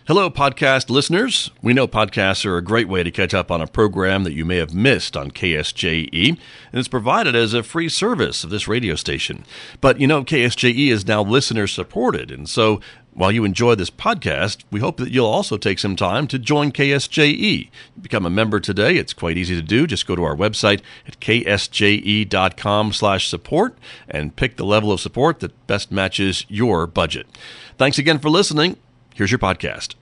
Hello, podcast listeners. We know podcasts are a great way to catch up on a program that you may have missed on KSJE, and it's provided as a free service of this radio station. But you know, KSJE is now listener-supported, and so while you enjoy this podcast, we hope that you'll also take some time to join KSJE. Become a member today. It's quite easy to do. Just go to our website at ksje.com/support and pick the level of support that best matches your budget. Thanks again for listening. Here's your podcast.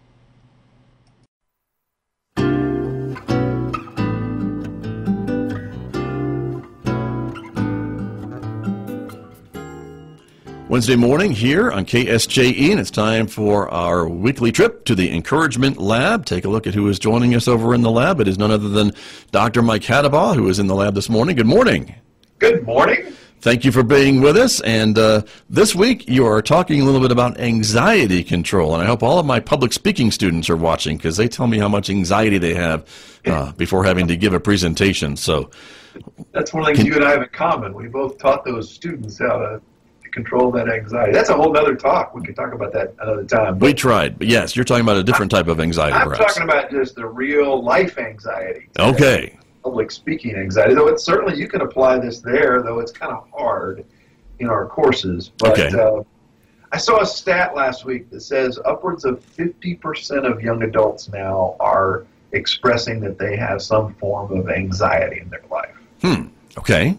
Wednesday morning here on KSJE, and it's time for our weekly trip to the Encouragement Lab. Take a look at who is joining us over in the lab. It is none other than Dr. Mike Hadabaugh, who is in the lab this morning. Good morning. Good morning. Thank you for being with us. And this week you are talking a little bit about anxiety control. And I hope all of my public speaking students are watching because they tell me how much anxiety they have before having to give a presentation. So that's one of the things you and I have in common. We both taught those students how to control that anxiety. That's a whole other talk. We could talk about that another time. We tried. But yes, you're talking about a different type of anxiety, I'm perhaps. talking about just the real life anxiety. Okay. Public speaking anxiety, though it's certainly you can apply this there, though it's kind of hard in our courses. But okay. I saw a stat last week that says upwards of 50% of young adults now are expressing that they have some form of anxiety in their life. Okay.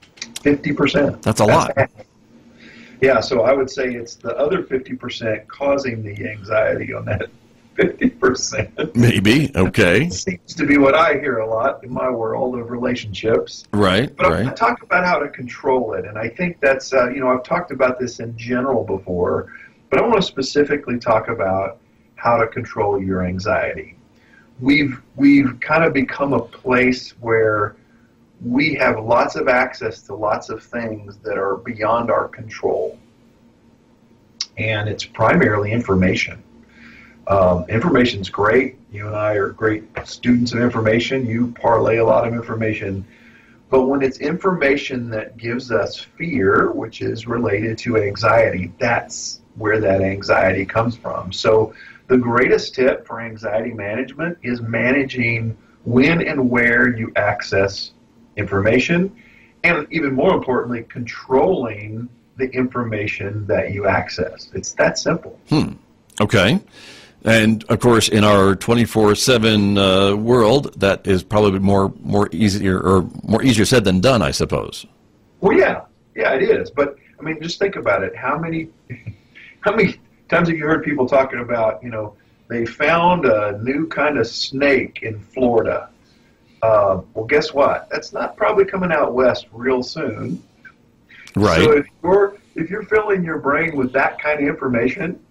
50%. That's a lot. Yeah, so I would say it's the other 50% causing the anxiety on that 50%. Maybe. Okay. Seems to be what I hear a lot in my world of relationships. Right. But right. I talk about how to control it, and I think that's, I've talked about this in general before, but I want to specifically talk about how to control your anxiety. We've kind of become a place where we have lots of access to lots of things that are beyond our control, and it's primarily information. Information's great. You and I are great students of information. You parlay a lot of information. But when it's information that gives us fear, which is related to anxiety, that's where that anxiety comes from. So the greatest tip for anxiety management is managing when and where you access information, and even more importantly, controlling the information that you access. It's that simple. Okay. And, of course, in our 24/7 world, that is probably more easier said than done, I suppose. Well, yeah, it is. But, I mean, just think about it. How many times have you heard people talking about, they found a new kind of snake in Florida? Well, guess what? That's not probably coming out west real soon. Right. So if you're filling your brain with that kind of information,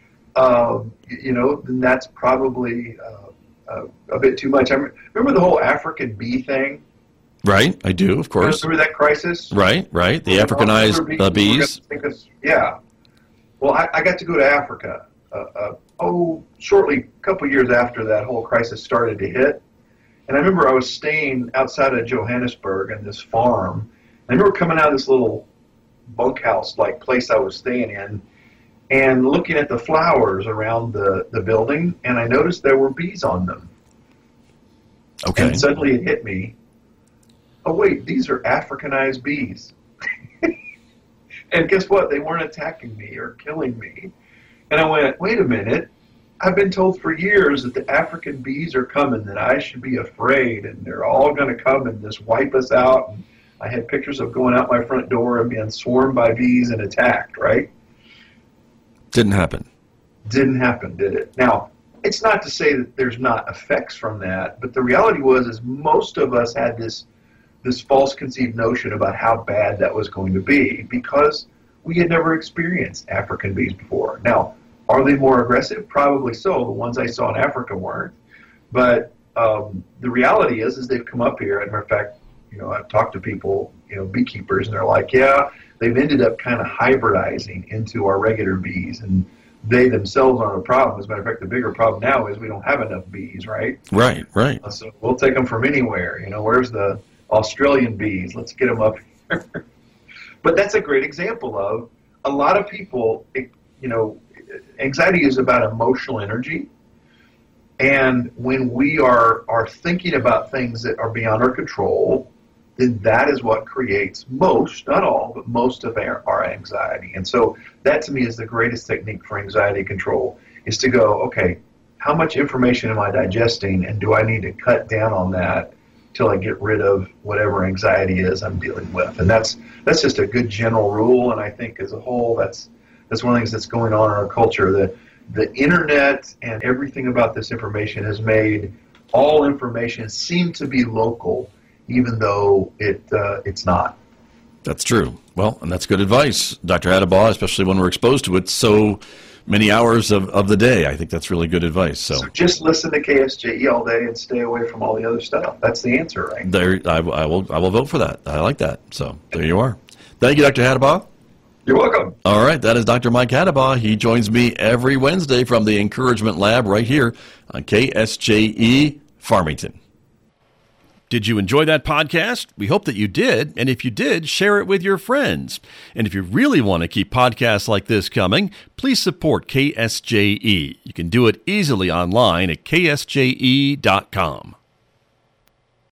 then that's probably a bit too much. I remember the whole African bee thing. Right, I do, of course. Remember that crisis? Right. The Africanized bees. Yeah. Well, I got to go to Africa, shortly, a couple years after that whole crisis started to hit. And I remember I was staying outside of Johannesburg in this farm. I remember coming out of this little bunkhouse-like place I was staying in, and looking at the flowers around the building, and I noticed there were bees on them. Okay. And suddenly it hit me, oh wait, these are Africanized bees. And guess what? They weren't attacking me or killing me. And I went, wait a minute, I've been told for years that the African bees are coming, that I should be afraid, and they're all going to come and just wipe us out. And I had pictures of going out my front door and being swarmed by bees and attacked, right? Didn't happen. Didn't happen, did it? Now, it's not to say that there's not effects from that, but the reality is most of us had this false conceived notion about how bad that was going to be because we had never experienced African bees before. Now, are they more aggressive? Probably so. The ones I saw in Africa weren't. But the reality is they've come up here. As a matter of fact, I've talked to people, beekeepers, and they're like, yeah, they've ended up kind of hybridizing into our regular bees, and they themselves aren't a problem. As a matter of fact, the bigger problem now is we don't have enough bees, right? Right. So we'll take them from anywhere. Where's the Australian bees? Let's get them up here. But that's a great example of a lot of people, anxiety is about emotional energy, And when we are thinking about things that are beyond our control, then that is what creates most, not all, but most of our anxiety. And so that to me is the greatest technique for anxiety control, is to go, okay, how much information am I digesting, and do I need to cut down on that till I get rid of whatever anxiety is I'm dealing with? And that's just a good general rule, and I think as a whole that's one of the things that's going on in our culture. The internet and everything about this information has made all information seem to be local, even though it's not. That's true. Well, and that's good advice, Dr. Attabaugh, especially when we're exposed to it so many hours of the day. I think that's really good advice. So just listen to KSJE all day and stay away from all the other stuff. That's the answer, right? There, I will vote for that. I like that. So there you are. Thank you, Dr. Attabaugh. You're welcome. All right, that is Dr. Mike Attabaugh. He joins me every Wednesday from the Encouragement Lab right here on KSJE Farmington. Did you enjoy that podcast? We hope that you did. And if you did, share it with your friends. And if you really want to keep podcasts like this coming, please support KSJE. You can do it easily online at ksje.com.